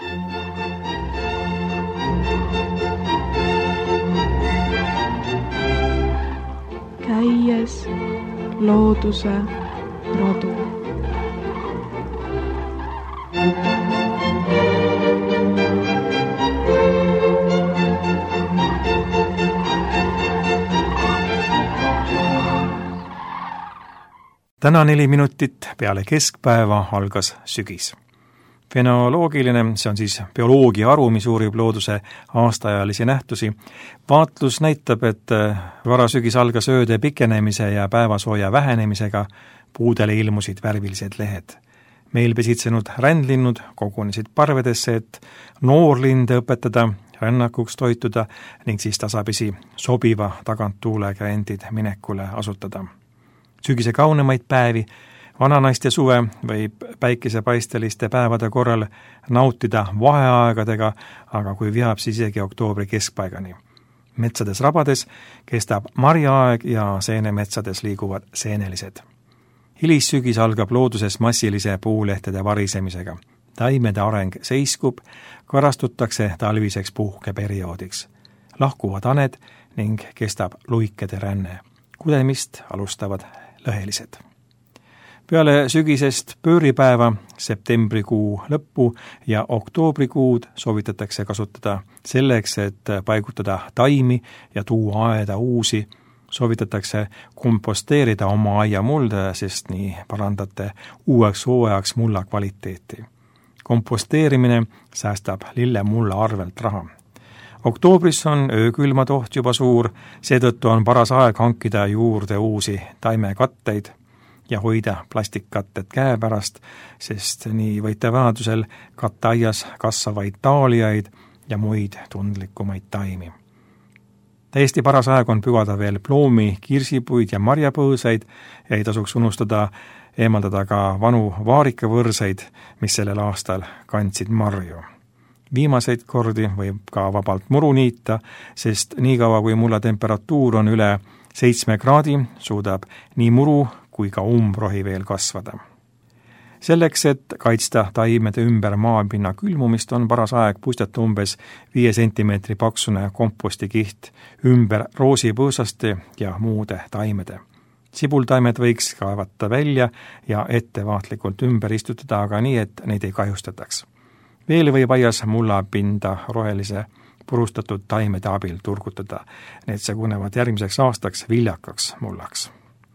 Käies looduse rodu. Täna 4 minutit peale keskpäeva algas sügis. Fenoloogiline, see on siis bioloogia haru, mis uurib looduse aastaajalisi nähtusi. Vaatlus näitab, et varasügis algas ööde pikenemise ja päevasooja vähenemisega, puudele ilmusid värvilised lehed. Meil pesitsenud rändlinnud kogunesid parvedesse, et noorlinde õpetada, rännakuks toituda ning siis tasapisi sobiva taganttuulega endid minekule asutada. Sügise kaunemaid päevi, vananaiste suve võib päikesepaisteliste päevade korral nautida vaheaegadega, aga kui vihab, siis isegi oktoobri keskpaigani. Metsades rabades kestab marjaaeg ja seenemetsades liiguvad seenelised. Hilissügis algab looduses massilise puulehtede varisemisega. Taimede areng seiskub, karastutakse talviseks puhkeperioodiks. Lahkuvad aned ning kestab luikede ränne. Kudemist alustavad lõhelised. Peale sügisest pööripäeva, septembrikuu lõppu ja oktoobrikuud soovitatakse kasutada selleks, et paigutada taimi ja tuua aeda uusi. Soovitatakse komposteerida oma aiamulda, sest nii parandate uueks hooajaks mulla kvaliteeti. Komposteerimine säästab lillemulla arvelt raha. Oktoobris on öökülmad oht juba suur, seetõttu on paras aeg hankida juurde uusi taimekatteid ja hoida plastikkatted käepärast, sest nii võite vajadusel katteaias kasvavaid taaliaid ja muid tundlikumaid taimi. Täiesti paras aeg on pügada veel ploomi, kirsipuid ja marjapõõsaid ja ei tasuks unustada eemaldada ka vanu vaarikavõrseid, mis sellel aastal kandsid marju. Viimaseid kordi võib ka vabalt muru niita, sest niikaua kui mulla temperatuur on üle 7 kraadi, suudab nii muru kui ka umbrohi veel kasvada. Selleks, et kaitsta taimede ümber maapinna külmumist, on paras aeg puistata umbes 5 sentimeetri paksune kompostikiht ümber roosipõõsaste ja muude taimede. Sibultaimed võiks kaevata välja ja ettevaatlikult ümber istutada, aga nii, et neid ei kahjustataks. Veel võib aias mullapinda rohelise purustatud taimede abil turgutada. Need segunevad järgmiseks aastaks viljakaks mullaks.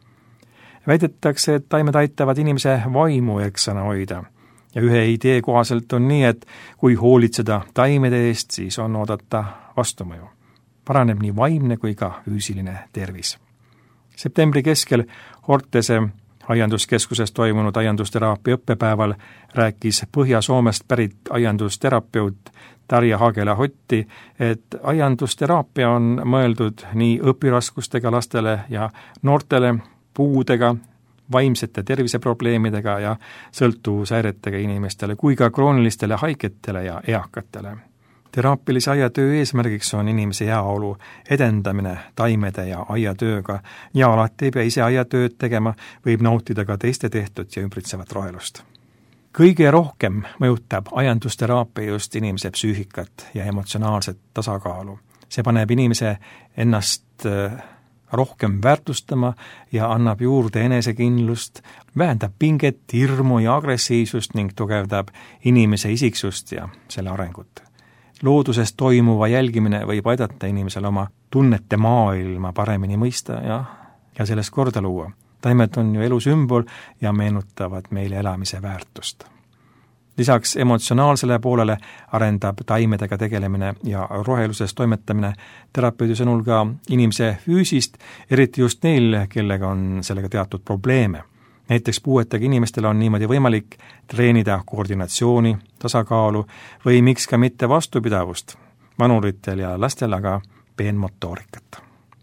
Väidetakse, et taimed aitavad inimese vaimu eksana hoida. Ja ühe idee kohaselt on nii, et kui hoolitseda taimede eest, siis on oodata vastumõju. Paraneb nii vaimne kui ka füüsiline tervis. Septembri keskel Hortese aianduskeskuses toimunud aiandusteraapia õppepäeval rääkis Põhja-Soomest pärit aiandusterapeut Tarja Hagela-Hotti, et aiandusteraapia on mõeldud nii õpiraskustega lastele ja noortele, puudega, vaimsete terviseprobleemidega ja sõltuvushäiretega inimestele kui ka kroonilistele haigetele ja eakatele. Teraapilise aiatöö eesmärgiks on inimese heaolu edendamine taimede ja aiatööga ja alati ei pea ise aiatööd tegema, võib nautida ka teiste tehtud ja ümbritsevat rohelust. Kõige rohkem mõjutab aiandusteraapia just inimese psüühikat ja emotsionaalset tasakaalu. See paneb inimese ennast rohkem väärtustama ja annab juurde enesekindlust, vähendab pinget, hirmu ja agressiivsust ning tugevdab inimese isiksust ja selle arengut. Looduses toimuva jälgimine võib aidata inimesel oma tunnete maailma paremini mõista ja sellest korda luua. Taimed on ju elu sümbol ja meenutavad meile elamise väärtust. Lisaks emotsionaalsele poolele arendab taimedega tegelemine ja roheluses toimetamine terapeudi sõnul ka inimese füüsist, eriti just neil, kellega on sellega teatud probleeme. Näiteks puuetega inimestel on niimoodi võimalik treenida koordinatsiooni, tasakaalu või miks ka mitte vastupidavust, vanuritel ja lastel aga peenmotoorikat.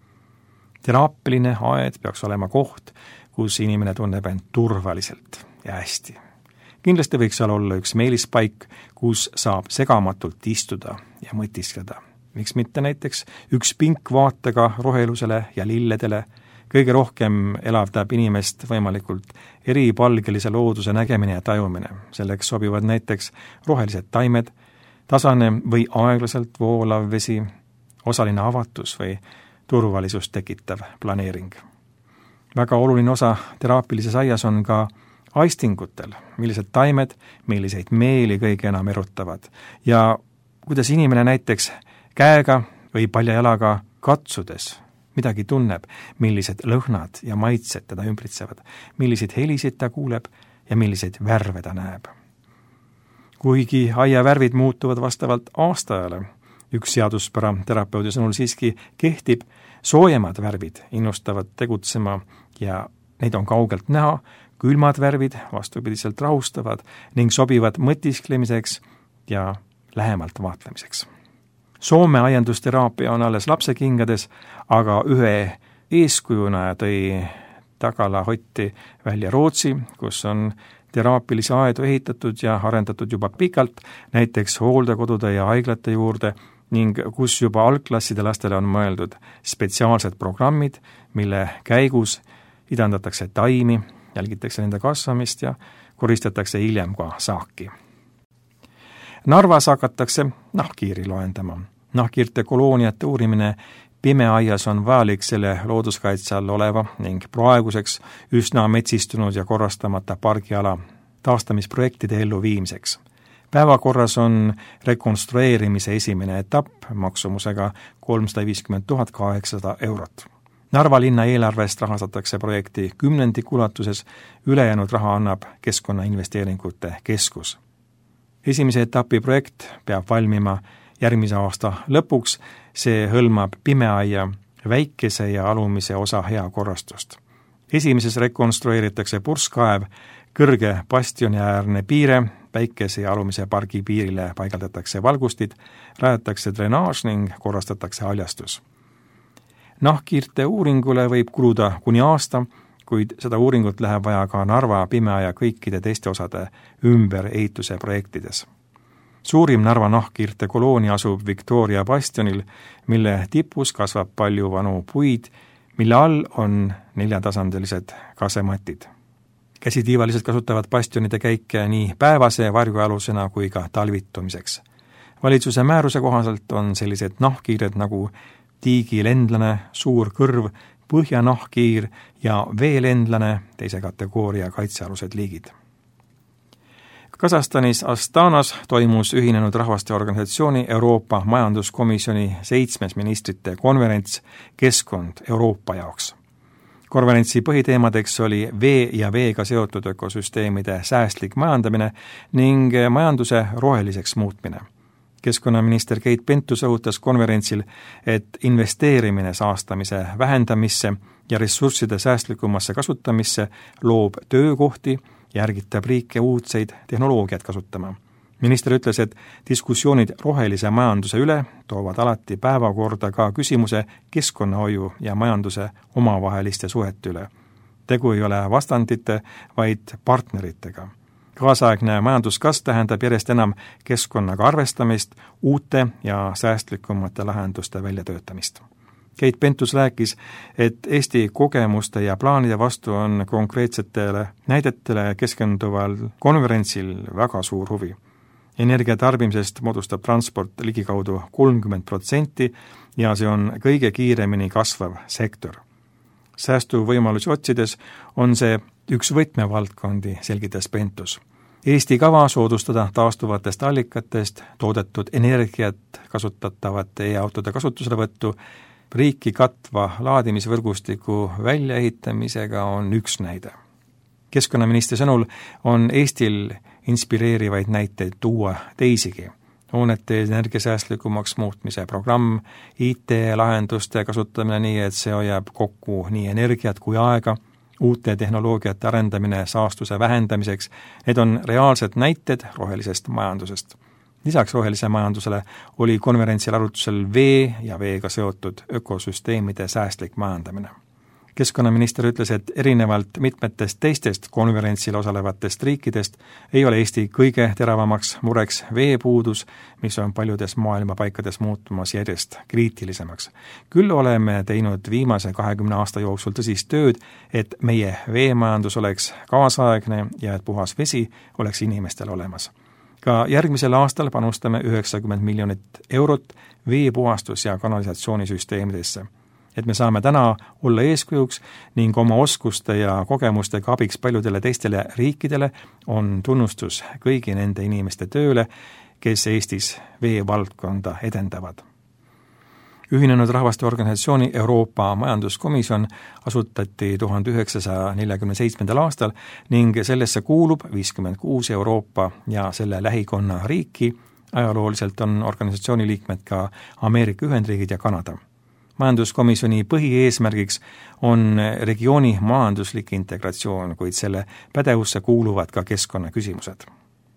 Teraapiline aed peaks olema koht, kus inimene tunneb end turvaliselt ja hästi. Kindlasti võiks seal olla üks meelispaik, kus saab segamatult istuda ja mõtiskleda. Miks mitte näiteks üks pink vaatega rohelusele ja lilledele. Kõige rohkem elavdab inimest võimalikult eripalgelise looduse nägemine ja tajumine. Selleks sobivad näiteks rohelised taimed, tasane või aeglaselt voolav vesi, osaline avatus või turvalisust tekitav planeering. Väga oluline osa teraapilises aias on ka aistingutel, millised taimed, milliseid meeli kõige enam erutavad ja kuidas inimene näiteks käega või palja jalaga katsudes midagi tunneb, millised lõhnad ja maitsed teda ümbritsevad, milliseid helisid ta kuuleb ja milliseid värve ta näeb. Kuigi aia värvid muutuvad vastavalt aastaajale, üks seaduspära terapeudi sõnul siiski kehtib, soojemad värvid innustavad tegutsema ja neid on kaugelt näha, külmad värvid vastupidiselt rahustavad ning sobivad mõtisklemiseks ja lähemalt vaatlemiseks. Soome aiandusteraapia on alles lapsekingades, aga ühe eeskujuna tõi tagalahotti välja Rootsi, kus on teraapilisi aedu ehitatud ja arendatud juba pikalt, näiteks hooldekodude ja haiglate juurde, ning kus juba algklasside lastele on mõeldud spetsiaalsed programmid, mille käigus idandatakse taimi, jälgitakse nende kasvamist ja koristatakse hiljem ka saaki. Narvas hakatakse nahkhiiri loendama. Nahkhiirte kolooniate uurimine pimeaias on vajalik selle looduskaitse all oleva ning praeguseks üsna metsistunud ja korrastamata pargiala taastamisprojektide elluviimiseks. Päevakorras on rekonstrueerimise esimene etapp maksumusega 350 800 eurot. Narva linna eelarvest rahastatakse projekti 10% ulatuses, ülejäänud raha annab Keskkonnainvesteeringute Keskus. Esimese etapi projekt peab valmima järgmise aasta lõpuks, see hõlmab pimeaia väikese ja alumise osa heakorrastust. Esimeses rekonstrueeritakse purskkaev, kõrge bastioniäärne piire, väikese ja alumise pargi piirile paigaldatakse valgustid, rajatakse drenaaž ning korrastatakse haljastus. Nahkhiirte uuringule võib kuluda kuni aasta, kuid seda uuringut läheb vaja ka Narva pimeaia kõikide teiste osade ümberehituse projektides. Suurim Narva nahkhiirte koloonia asub Victoria bastionil, mille tipus kasvab palju vanu puid, mille all on 4-tasandilised kasematid. Käsitiivalised kasutavad bastionide käike nii päevase varjualusena kui ka talvitumiseks. Valitsuse määruse kohaselt on sellised nahkhiired nagu tiigilendlane, suur kõrv, põhjanahkhiir ja veelendlane, teise kategooria kaitsealused liigid. Kasahstanis Astanas toimus Ühinenud Rahvaste Organisatsiooni Euroopa Majanduskomisjoni 7. ministrite konverents Keskkond Euroopa jaoks. Konverentsi põhiteemadeks oli vee ja veega seotud ökosüsteemide säästlik majandamine ning majanduse roheliseks muutmine. Keskkonnaminister Keit Pentus õhutas konverentsil, et investeerimine saastamise vähendamisse ja ressursside säästlikumasse kasutamisse loob töökohti ja ärgitab riike uudseid tehnoloogiat kasutama. Minister ütles, et diskussioonid rohelise majanduse üle toovad alati päevakorda ka küsimuse keskkonnahoiu ja majanduse omavaheliste suhete üle. Tegu ei ole vastandite, vaid partneritega. Kaasaegne majanduskasv tähendab järjest enam keskkonnaga arvestamist, uute ja säästlikumate lahenduste väljatöötamist. Keit Pentus rääkis, et Eesti kogemuste ja plaanide vastu on konkreetsetele näidetele keskenduval konverentsil väga suur huvi. Energia tarbimisest moodustab transport ligikaudu 30% ja see on kõige kiiremini kasvav sektor. Säästuvõimalusi otsides on see üks võtmevaldkondi, selgitas Pentus. Eesti kava soodustada taastuvatest allikatest toodetud energiat kasutatavate e-autode kasutuselevõttu riiki katva laadimisvõrgustiku väljaehitamisega on üks näide. Keskkonnaministri sõnul on Eestil inspireerivaid näiteid tuua teisigi. Hoonete energiasäästlikumaks muutmise programm, IT-lahenduste kasutamine nii, et see hoiab kokku nii energiat kui aega, uute tehnoloogiate arendamine saastuse vähendamiseks, need on reaalsed näited rohelisest majandusest. Lisaks rohelise majandusele oli konverentsil arutusel vee ja veega seotud ökosüsteemide säästlik majandamine. Keskkonnaminister ütles, et erinevalt mitmetest teistest konverentsil osalevatest riikidest ei ole Eesti kõige teravamaks mureks veepuudus, mis on paljudes maailma paikades muutumas järjest kriitilisemaks. Küll oleme teinud viimase 20 aasta jooksul tõsist tööd, et meie veemajandus oleks kaasaegne ja et puhas vesi oleks inimestel olemas. Ka järgmisel aastal panustame 90 miljonit eurot veepuhastus- ja kanalisatsioonisüsteemidesse, et me saame täna olla eeskujuks ning oma oskuste ja kogemustega abiks paljudele teistele riikidele on tunnustus kõigi nende inimeste tööle, kes Eestis veevaldkonda edendavad. Ühinenud Rahvaste Organisatsiooni Euroopa Majanduskomisjon asutati 1947. aastal ning sellesse kuulub 56 Euroopa ja selle lähikonna riiki. Ajalooliselt on organisatsiooni liikmed ka Ameerika Ühendriigid ja Kanada. Majanduskomisjoni põhieesmärgiks on regiooni majanduslik integratsioon, kuid selle pädevusse kuuluvad ka keskkonnaküsimused.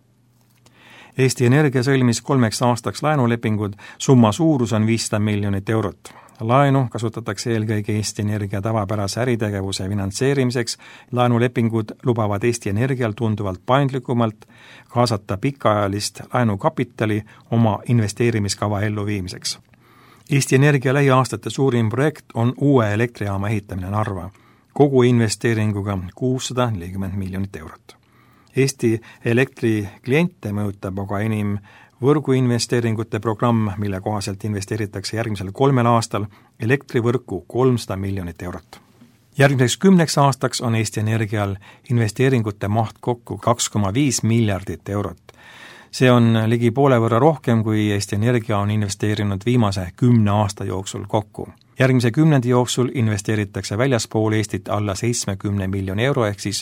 Eesti Energia sõlmis 3 aastaks laenulepingud, summa suurus on 500 miljonit eurot. Laenu kasutatakse eelkõige Eesti Energia tavapärase äritegevuse finantseerimiseks. Laenulepingud lubavad Eesti Energial tunduvalt paindlikumalt kaasata pikaajalist laenukapitali oma investeerimiskava elluviimiseks. Eesti Energia lähiaastate suurim projekt on uue elektrijaama ehitamine Narva, kogu investeeringuga 640 miljonit eurot. Eesti elektrikliente mõjutab aga enim võrguinvesteeringute programm, mille kohaselt investeeritakse järgmisel 3 aastal elektrivõrku 300 miljonit eurot. Järgmiseks 10 aastaks on Eesti Energial investeeringute maht kokku 2,5 miljardit eurot. See on ligi poole võrra rohkem, kui Eesti Energia on investeerinud viimase 10 aasta jooksul kokku. Järgmise 10 jooksul investeeritakse väljaspool Eestit alla 70 miljoni euro ehk siis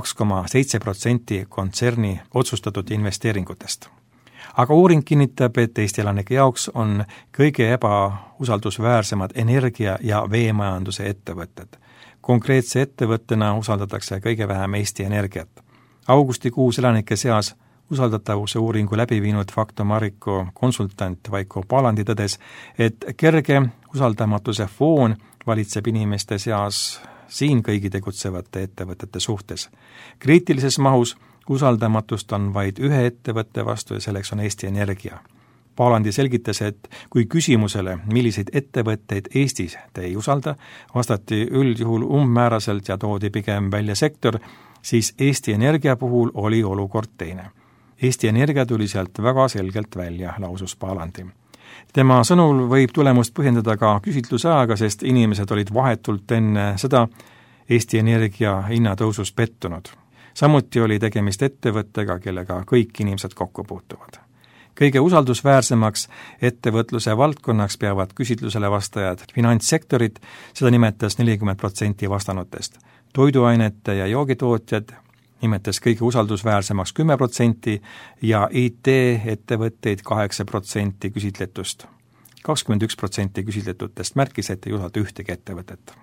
2,7% kontserni otsustatud investeeringutest. Aga uuring kinnitab, et Eesti elanike jaoks on kõige ebausaldusväärsemad energia- ja veemajanduse ettevõtted. Konkreetse ettevõttena usaldatakse kõige vähem Eesti Energiat. Augustikuus elanike seas usaldatavuse uuringu läbi viinud Facto Marico konsultant Vaiko Paalandi tõdes, et kerge usaldamatuse foon valitseb inimeste seas siin kõigi tegutsevate ettevõtete suhtes. Kriitilises mahus usaldamatust on vaid ühe ettevõtte vastu ja selleks on Eesti Energia. Paalandi selgitas, et kui küsimusele, milliseid ettevõtteid Eestis te ei usalda, vastati üldjuhul umbmääraselt ja toodi pigem välja sektor, siis Eesti Energia puhul oli olukord teine. Eesti Energia tuli sealt väga selgelt välja, lausus Paalandi. Tema sõnul võib tulemust põhjendada ka küsitluse ajaga, sest inimesed olid vahetult enne seda Eesti Energia hinnatõusus pettunud. Samuti oli tegemist ettevõttega, kellega kõik inimesed kokku puutuvad. Kõige usaldusväärsemaks ettevõtluse valdkonnaks peavad küsitlusele vastajad finantssektorit, seda nimetas 40% vastanutest. Toiduainete ja joogitootjad nimetas kõige usaldusväärsemaks 10% ja IT-ettevõtteid 8% küsitletust. 21% küsitletutest märkis, et ei usalda ühtegi ettevõtet.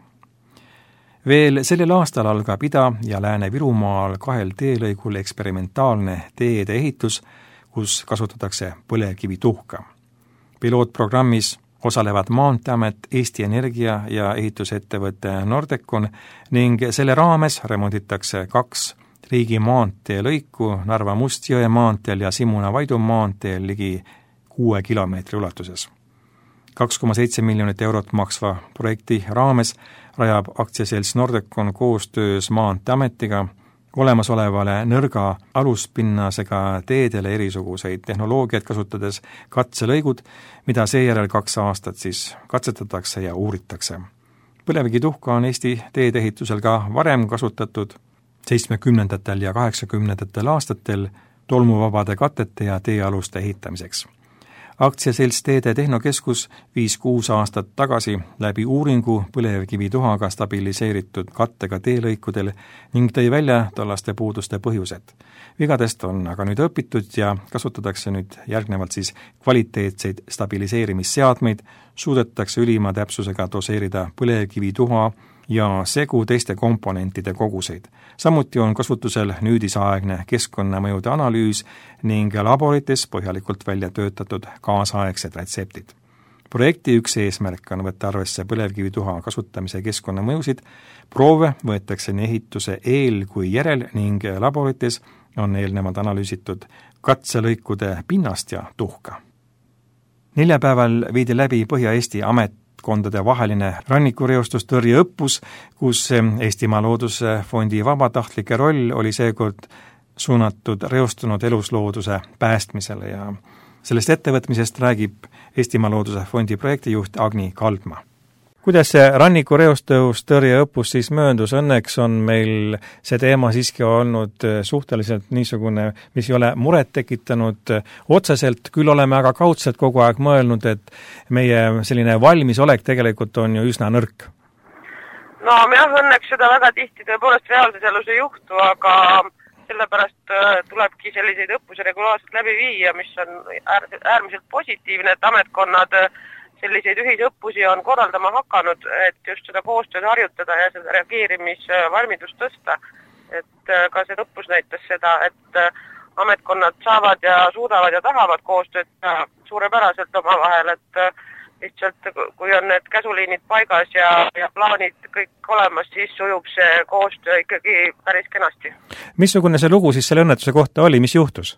Veel sellel aastal algab Ida- ja Lääne-Virumaal 2 teelõigul eksperimentaalne teede ehitus, kus kasutatakse põlevkivituhka. Pilootprogrammis osalevad Maanteeamet, Eesti Energia ja ehitusettevõte Nordecon ning selle raames remonditakse 2 riigi maanteelõiku Narva Mustjõe maanteel ja Simuna-Vaidu maanteel ligi 6 kilomeetri ulatuses. 2,7 miljonit eurot maksva projekti raames rajab aktsiaselts Nordecon koostöös Maanteeametiga olemasolevale nõrga aluspinnasega teedele erisuguseid tehnoloogiaid kasutades katselõigud, mida seejärel 2 aastat siis katsetatakse ja uuritakse. Põlevkivituhka on Eesti teedeehitusel ka varem kasutatud 70. ja 80. aastatel tolmuvabade katete ja teealuste ehitamiseks. Aktsiaselts Teede Tehnokeskus viis 6 aastat tagasi läbi uuringu põlevkivituhaga stabiliseeritud kattega teelõikudel ning tõi välja tollaste puuduste põhjused. Vigadest on aga nüüd õpitud ja kasutatakse nüüd järgnevalt siis kvaliteetseid stabiliseerimisseadmeid, suudetakse ülima täpsusega doseerida põlevkivituha ja segu teiste komponentide koguseid. Samuti on kasutusel nüüdisaegne keskkonnamõjude analüüs ning laborites põhjalikult välja töötatud kaasaegsed retseptid. Projekti üks eesmärk on võtta arvesse põlevkivituha kasutamise keskkonnamõjusid, proove võetakse nii ehituse eel kui järel ning laborites on eelnevalt analüüsitud katselõikude pinnast ja tuhka. Neljapäeval viidi läbi Põhja-Eesti ametkondade vaheline rannikureostustõrje õppus, kus Eestimaa Loodusfondi vabatahtlike roll oli seekord suunatud reostunud eluslooduse päästmisele ja sellest ettevõtmisest räägib Eestimaa Looduse Fondi projektijuht Agni Kaldma. Kuidas see rannikureostustõrje õppus siis mööndus? Õnneks on meil see teema siiski olnud suhteliselt niisugune, mis ei ole muret tekitanud otseselt, küll oleme aga kaudselt kogu aeg mõelnud, et meie selline valmisolek tegelikult on ju üsna nõrk. No jah, õnneks seda väga tihti tõepoolest reaalses elus ei juhtu, aga sellepärast tulebki selliseid õppusi regulaarselt läbi viia, mis on äärmiselt positiivne, et ametkonnad selliseid ühisõppusi on korraldama hakanud, et just seda koostööd harjutada ja seda reageerimisvalmidust tõsta. Et ka see õppus näitas seda, et ametkonnad saavad ja suudavad ja tahavad koostööd suurepäraselt oma vahel, et lihtsalt kui on need käsuliinid paigas ja plaanid kõik olemas, siis sujub see koostöö ikkagi päris kenasti. Missugune see lugu siis selle õnnetuse kohta oli, mis juhtus?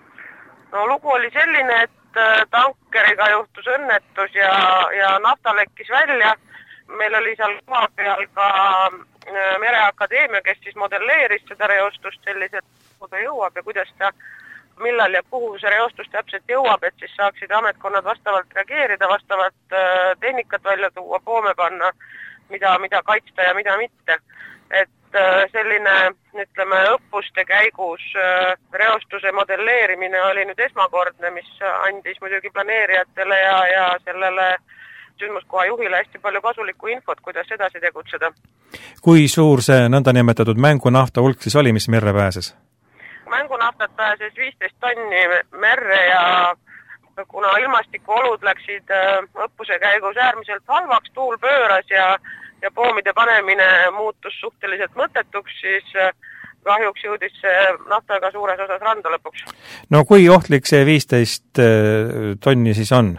No lugu oli selline, et tankeriga juhtus õnnetus ja nafta lekkis välja. Meil oli seal koha peal ka Mereakadeemia, kes siis modelleeris seda reostust selliselt, kuhu ta jõuab ja kuidas ta, millal ja kuhu see reostus täpselt jõuab, et siis saaksid ametkonnad vastavalt reageerida, vastavalt tehnikat välja tuua, poome panna, mida kaitsta ja mida mitte. Et selline, ütleme, õppuste käigus reostuse modelleerimine oli nüüd esmakordne, mis andis muidugi planeerijatele ja sellele sündmuskoha juhile hästi palju kasulikku infot, kuidas edasi tegutseda. Kui suur see nõndanimetatud mängunafta hulk siis oli, mis merre pääses? Mängunaftat pääses 15 tonni merre ja kuna ilmastikuolud läksid õppuse käigus äärmiselt halvaks, tuul pööras ja poomide panemine muutus suhteliselt mõttetuks, siis kahjuks jõudis see naftaga suures osas randa lõpuks. No kui ohtlik see 15 tonni siis on?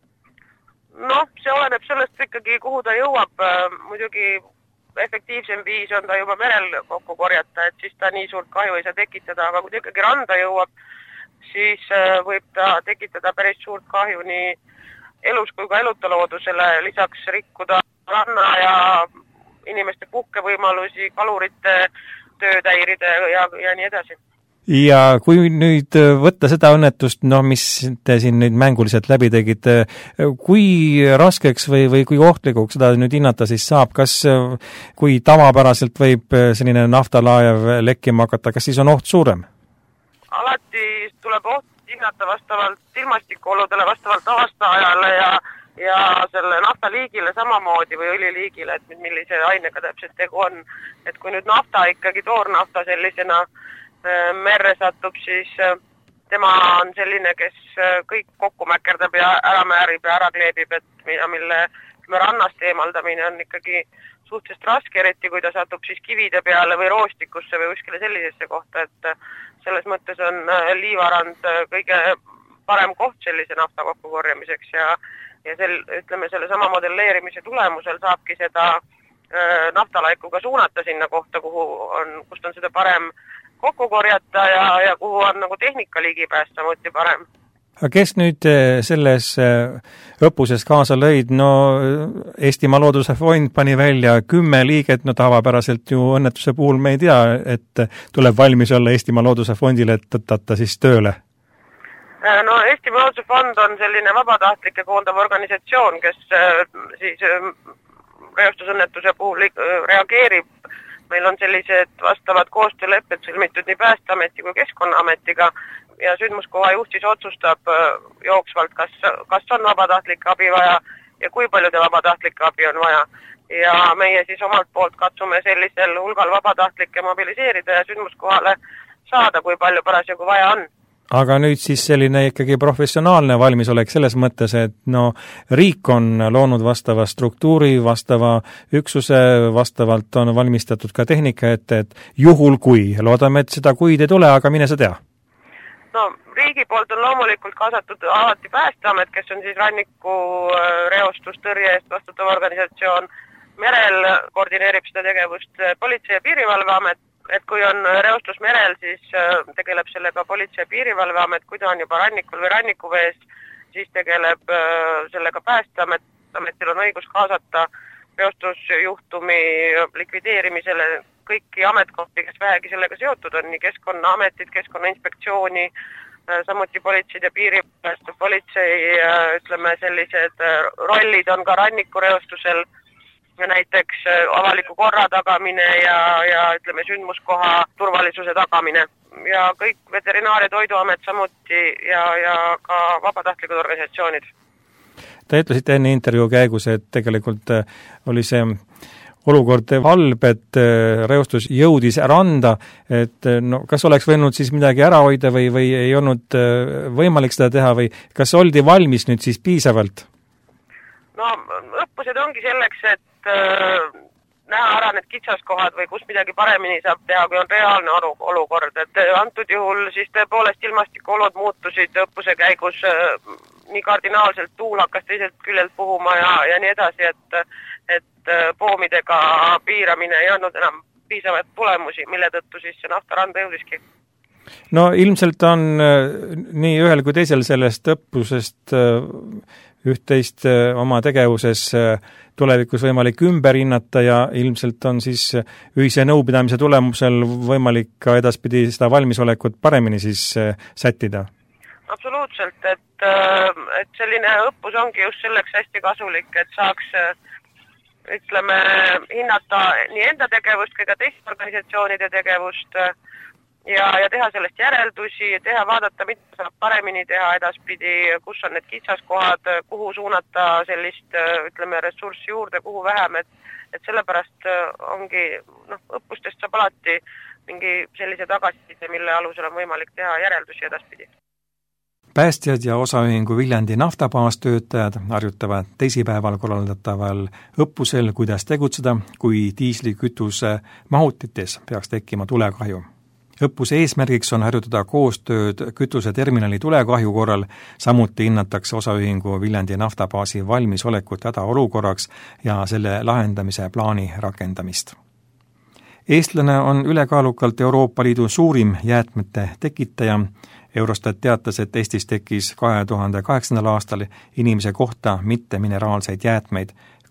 Noh, see oleneb sellest ikkagi, kuhu ta jõuab. Muidugi efektiivsem viis on ta juba merel kokku korjata, et siis ta nii suurt kahju ei saa tekitada, aga kui ta ikkagi randa jõuab, siis võib ta tekitada päris suurt kahju nii elus kui ka eluta loodusele, lisaks rikkuda ranna ja inimeste puhkevõimalusi, kalurite tööd häirida ja nii edasi. Ja kui nüüd võtta seda õnnetust, mis te siin nüüd mänguliselt läbi tegite, kui raskeks või kui ohtlikuks seda nüüd hinnata siis saab, kas kui tavapäraselt võib selline naftalaev lekkima hakata, kas siis on oht suurem? Alati tuleb oht hinnata vastavalt ilmastikuoludele, vastavalt aastaajale ja selle naftaliigile samamoodi või õliliigile, et millise ainega täpselt tegu on. Et kui nüüd nafta ikkagi toornafta sellisena merre satub, siis tema on selline, kes kõik kokku mäkerdab ja ära määrib ja ära kleebib, et mille rannast eemaldamine on ikkagi suhteliselt raske, eriti kui ta satub siis kivide peale või roostikusse või kuskile sellisesse kohta, et selles mõttes on liivarand kõige parem koht sellise nafta kokkukorjamiseks ja ütleme, selle sama modelleerimise tulemusel saabki seda naftalaikuga suunata sinna kohta, kust on seda parem kokku korjata ja kuhu on nagu tehnika ligipääs samuti parem. Aga kes nüüd selles õppuses kaasa lõid? No Eestimaa Looduse Fond pani välja 10 liiget, no tavapäraselt ju õnnetuse puhul me ei tea, et tuleb valmis olla Eestimaa Looduse Fondile, et tõtata siis tööle. No Eestimaa Looduse Fond on selline vabatahtlike koondav organisatsioon, kes siis reostusõnnetuse puhul reageerib. Meil on sellised vastavad koostöölepped sõlmitud nii Päästeameti kui Keskkonnaametiga ja sündmuskoha juht siis otsustab jooksvalt, kas on vabatahtlike abi vaja ja kui palju vabatahtlike abi on vaja. Ja meie siis omalt poolt katsume sellisel hulgal vabatahtlike mobiliseerida ja sündmuskohale saada, kui palju parasjagu vaja on. Aga nüüd siis selline ikkagi professionaalne valmisolek selles mõttes, et riik on loonud vastava struktuuri, vastava üksuse, vastavalt on valmistatud ka tehnika ette, et juhul kui, loodame, et seda kuid ei tule, aga mine sa tea. No riigi poolt on loomulikult kaasatud alati Päästeamet, kes on siis ranniku reostustõrje eest vastutav organisatsioon. Merel koordineerib seda tegevust Politsei- ja Piirivalveamet. Et kui on reostus merel, siis tegeleb sellega Politsei- ja Piirivalveamet, kui ta on juba rannikul või rannikuvees, siis tegeleb sellega Päästeamet. Ametil on õigus kaasata reostusjuhtumi likvideerimisele kõiki ametkohti, kes vähegi sellega seotud on, nii Keskkonnaametit, Keskkonnainspektsiooni, samuti politseid ja piiripääste, politsei, ütleme, sellised rollid on ka rannikureostusel, näiteks avaliku korra tagamine ja ütleme, sündmuskoha turvalisuse tagamine. Ja kõik Veterinaar- ja Toiduamet samuti ja ka vabatahtlikud organisatsioonid. Te ütlesite enne intervjuu käigus, et tegelikult oli see olukord halb, et reostus jõudis randa, et no, kas oleks võinud siis midagi ära hoida või ei olnud võimalik seda teha või kas oldi valmis nüüd siis piisavalt? No õppused ongi selleks, et näha ära need kitsaskohad või kus midagi paremini saab teha, kui on reaalne olukord. Et antud juhul siis tõepoolest ilmastikuolud muutusid õppuse käigus nii kardinaalselt, tuul hakkas teiselt küljelt puhuma ja nii edasi, et poomidega piiramine ei andnud enam piisavat tulemusi, mille tõttu siis see naftaranda jõudiski. No ilmselt on nii ühel kui teisel sellest õppusest üht-teist oma tegevuses tulevikus võimalik ümber hinnata ja ilmselt on siis ühise nõupidamise tulemusel võimalik ka edaspidi seda valmisolekut paremini siis sättida. Absoluutselt, et selline õppus ongi just selleks hästi kasulik, et saaks ütleme, hinnata nii enda tegevust kui ka teiste organisatsioonide tegevust ja teha sellest järeldusi, vaadata, mida saab paremini teha edaspidi, kus on need kitsaskohad, kuhu suunata sellist, ütleme, ressurssi juurde, kuhu vähem, et sellepärast ongi, õppustest saab alati mingi sellise tagasiside, mille alusel on võimalik teha järeldusi edaspidi. Päästjad ja osaühingu Viljandi naftabaastöötajad harjutavad teisipäeval korraldataval õppusel, kuidas tegutseda, kui diislikütuse mahutites peaks tekkima tulekahju. Õppuse eesmärgiks on harjutada koostööd kütuseterminali tulekahju korral, samuti hinnatakse osaühingu Viljandi naftabaasi valmisolekut hädaolukorraks ja selle lahendamise plaani rakendamist. Eestlane on ülekaalukalt Euroopa Liidu suurim jäätmete tekitaja. Eurostat teatas, et Eestis tekkis 2008. aastal inimese kohta mittemineraalseid jäätmeid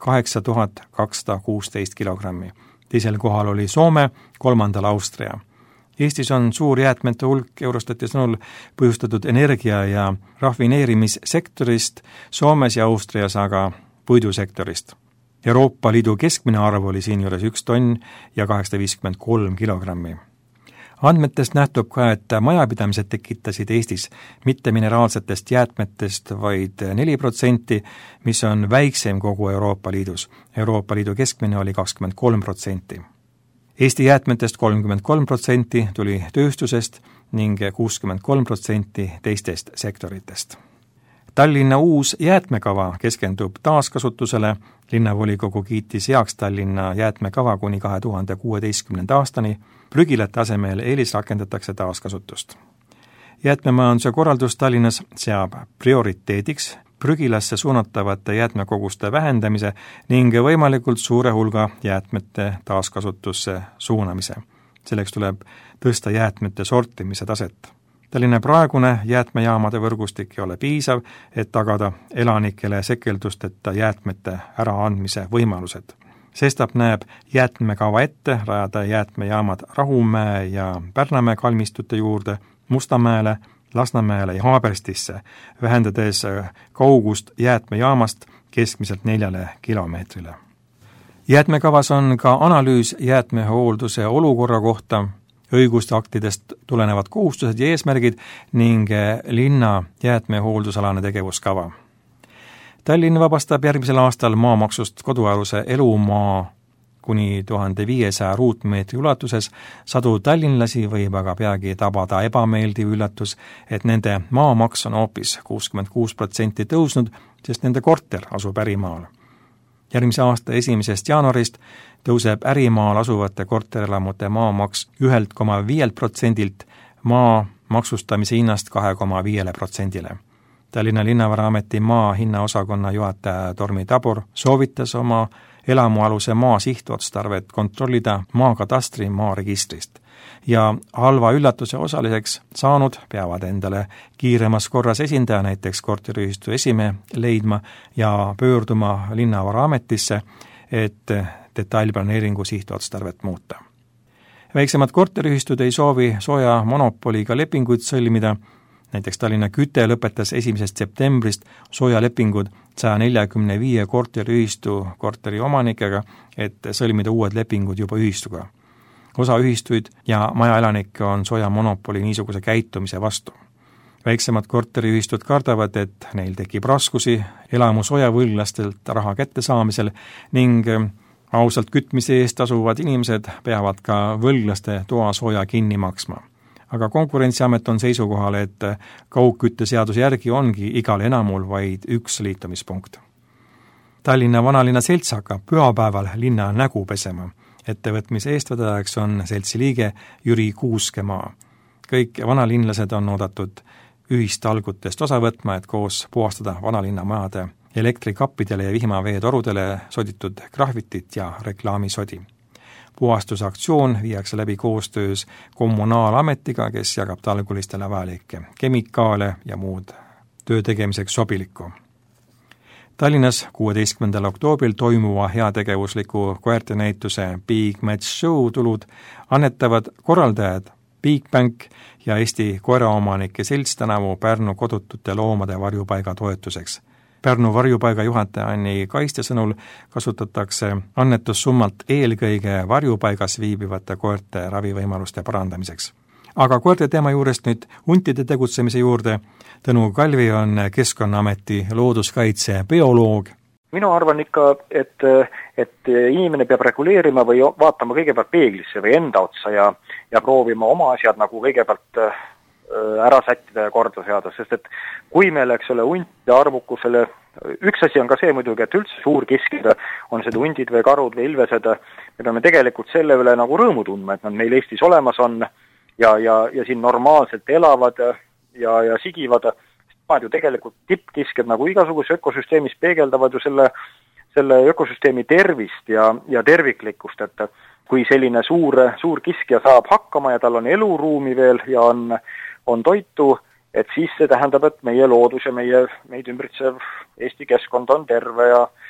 8216 kilogrammi. Teisel kohal oli Soome, kolmandal Austria. Eestis on suur jäätmete hulk Eurostati sõnul põhjustatud energia- ja rafineerimissektorist, Soomes ja Austrias aga puidusektorist. Euroopa Liidu keskmine arv oli siinjuures 1 tonn ja 853 kilogrammi. Andmetest nähtub ka, et majapidamised tekitasid Eestis mittemineraalsetest jäätmetest vaid 4%, mis on väiksem kogu Euroopa Liidus. Euroopa Liidu keskmine oli 23%. Eesti jäätmetest 33% tuli tööstusest ning 63% teistest sektoritest. Tallinna uus jäätmekava keskendub taaskasutusele. Linnavolikogu kiitis heaks Tallinna jäätmekava kuni 2016. aastani. Prügilate asemel eelisrakendatakse taaskasutust. Jäätmemajanduse korraldus Tallinnas seab prioriteediks prügilasse suunatavate jäätmekoguste vähendamise ning võimalikult suure hulga jäätmete taaskasutusse suunamise. Selleks tuleb tõsta jäätmete sortimise taset. Tallinna praegune jäätmejaamade võrgustik ei ole piisav, et tagada elanikele sekeldusteta jäätmete äraandmise võimalused. Sestap näeb jäätmekava ette rajada jäätmejaamad Rahumäe ja Pärnamäe kalmistute juurde, Mustamäele, Lasnamäele ja Haaberstisse, vähendades kaugust jäätmejaamast keskmiselt 4 kilomeetrile. Jäätmekavas on ka analüüs jäätmehoolduse olukorra kohta, õigusaktidest tulenevad kohustused ja eesmärgid ning linna jäätmehooldusalane tegevuskava. Tallinn vabastab järgmisel aastal maamaksust kodualuse elumaa kuni 1500 ruutmeetri ulatuses. Sadu tallinlasi võib aga peagi tabada ebameeldiv üllatus, et nende maamaks on hoopis 66% tõusnud, sest nende korter asub ärimaal. Järgmise aasta 1. jaanuarist tõuseb ärimaal asuvate korterelamute maamaks 1,5%-lt maa maksustamise hinnast 2,5%-le. Tallinna Linnavaraameti maa hinnaosakonna juhataja Tormi Tabor soovitas oma elamualuse maa sihtotstarvet kontrollida maakatastri maaregistrist ja halva üllatuse osaliseks saanud peavad endale kiiremas korras esindaja, näiteks korteriühistu esimehe leidma ja pöörduma Linnavara ametisse, et detailplaneeringu sihtotstarvet muuta. Väiksemad korteriühistud ei soovi soja monopoliga lepinguid sõlmida, näiteks Tallinna Küte lõpetas 1. septembrist sojalepingud 145 korteriühistu korteri omanikega, et sõlmida uued lepingud juba ühistuga. Osa ühistuid ja majaelanikke on soja monopoli niisuguse käitumise vastu. Väiksemad korteriühistud kardavad, et neil tekib raskusi elamusojavõlglastelt raha kättesaamisel ning ausalt kütmise eest tasuvad inimesed peavad ka võlglaste toasooja kinni maksma. Aga Konkurentsiamet on seisukohal, et kaugkütteseaduse järgi ongi igal enamul vaid üks liitumispunkt. Tallinna Vanalinna Selts hakkab pühapäeval linna nägu pesema. Ettevõtmise eestvedajaks on seltsi liige Jüri Kuuskemaa. Kõik vanalinlased on oodatud ühistalgutest osa võtma, et koos puhastada vanalinna majade elektrikappidele ja vihmaveetorudele soditud grahvitit ja reklaamisodi. Puhastusaktsioon viiakse läbi koostöös kommunaalametiga, kes jagab talgulistele vajalikke kemikaale ja muud töö tegemiseks sobilikku. Tallinnas 16. oktoobril toimuva heategevusliku koertenäituse Big Match Show tulud annetavad korraldajad Bigbank ja Eesti Koeraomanike Selts tänavu Pärnu kodutute loomade varjupaiga toetuseks. Pärnu varjupaiga juhataja Anni Kaiste sõnul kasutatakse annetussummalt eelkõige varjupaigas viibivate koerte ravivõimaluste parandamiseks. Aga koerte teema juurest nüüd huntide tegutsemise juurde. Tõnu Kalvi on Keskkonnaameti looduskaitse bioloog. Minu arvan ikka, et inimene peab reguleerima või vaatama kõigepealt peeglisse või enda otsa ja proovima oma asjad nagu kõigepealt ära sättida ja korda seada, sest et kui meil, eks ole, huntide arvukusele, üks asi on ka see muidugi, et üldse suur keskida on seda hundid või karud või ilvesed, me peame tegelikult selle üle nagu rõõmu tundma, et nad meil Eestis olemas on ja siin normaalselt elavad ja sigivad. Nad ju tegelikult tippkisked nagu igasuguse ökosüsteemis peegeldavad ju selle ökosüsteemi tervist ja terviklikkust, et kui selline suur kiskja saab hakkama ja tal on eluruumi veel ja on toitu, et siis see tähendab, et meie loodus ja meid ümbritsev Eesti keskkond on terve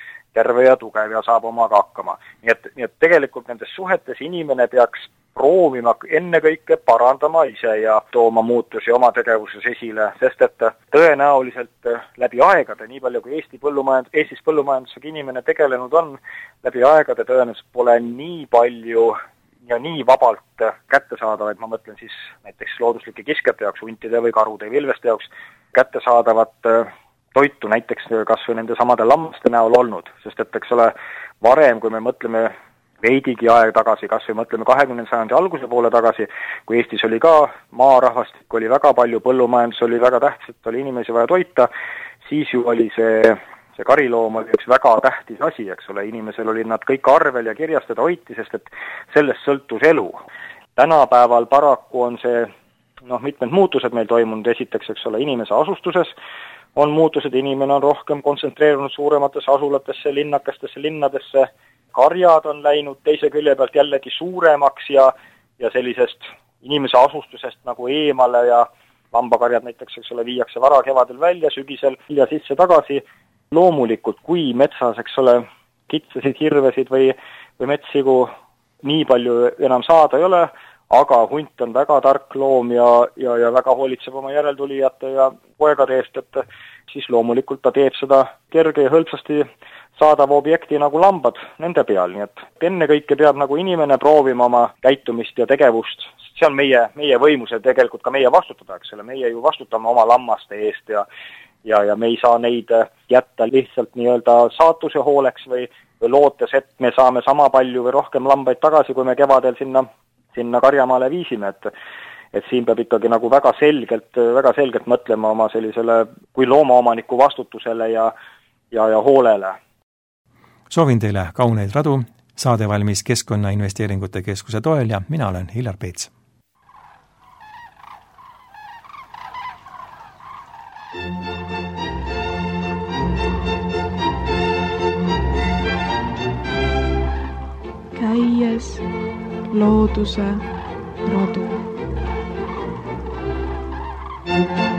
ja tugev ja saab omaga hakkama. Nii et tegelikult nendes suhetes inimene peaks proovima ennekõike parandama ise ja tooma muutusi oma tegevuses esile, sest et tõenäoliselt läbi aegade, nii palju kui Eestis põllumajandusega inimene tegelenud on, läbi aegade tõenäoliselt pole nii palju ja nii vabalt kättesaadavaid, ma mõtlen siis näiteks looduslike kiskjate jaoks, huntide või karude või ilveste jaoks kättesaadavat toitu näiteks kas või nende samade lammaste näol olnud, sest et eks ole varem, kui me mõtleme veidigi aeg tagasi, kas või mõtleme 20. sajandi alguse poole tagasi, kui Eestis oli ka maarahvastik, oli väga palju, põllumajandus oli väga tähtis, et oli inimesi vaja toita, siis ju oli see kariloom oli üks väga tähtis asi, eks ole, inimesel olid nad kõik arvel ja kirjas teda hoiti, sest et sellest sõltus elu. Tänapäeval paraku on see, mitmed muutused meil toimunud, esiteks, eks ole, inimese asustuses on muutused, inimene on rohkem kontsentreerunud suurematesse asulatesse, linnakestesse, linnadesse, karjad on läinud teise külje pealt jällegi suuremaks ja sellisest inimese asustusest nagu eemale ja lambakarjad näiteks, eks ole, viiakse varakevadel välja, sügisel ja sisse tagasi. Loomulikult, kui metsas, eks ole, kitsasid, hirvesid või metssigu nii palju enam saada ei ole, aga hunt on väga tark loom ja väga hoolitseb oma järeltulijate ja poegade eest, et siis loomulikult ta teeb seda kerge ja hõlpsasti saadava objekti nagu lambad nende peal, nii et ennekõike peab nagu inimene proovima oma käitumist ja tegevust, see on meie võimus ja tegelikult ka meie vastutada, eks ole, meie ju vastutame oma lammaste eest ja me ei saa neid jätta lihtsalt nii-öelda saatuse hooleks või lootes, et me saame sama palju või rohkem lambaid tagasi, kui me kevadel sinna karjamaale viisime, et siin peab ikkagi nagu väga selgelt mõtlema oma sellisele kui loomaomaniku vastutusele ja hoolele. Soovin teile kauneid radu, saade valmis Keskkonnainvesteeringute Keskuse toel ja mina olen Hillar Peets. Käies looduse radu.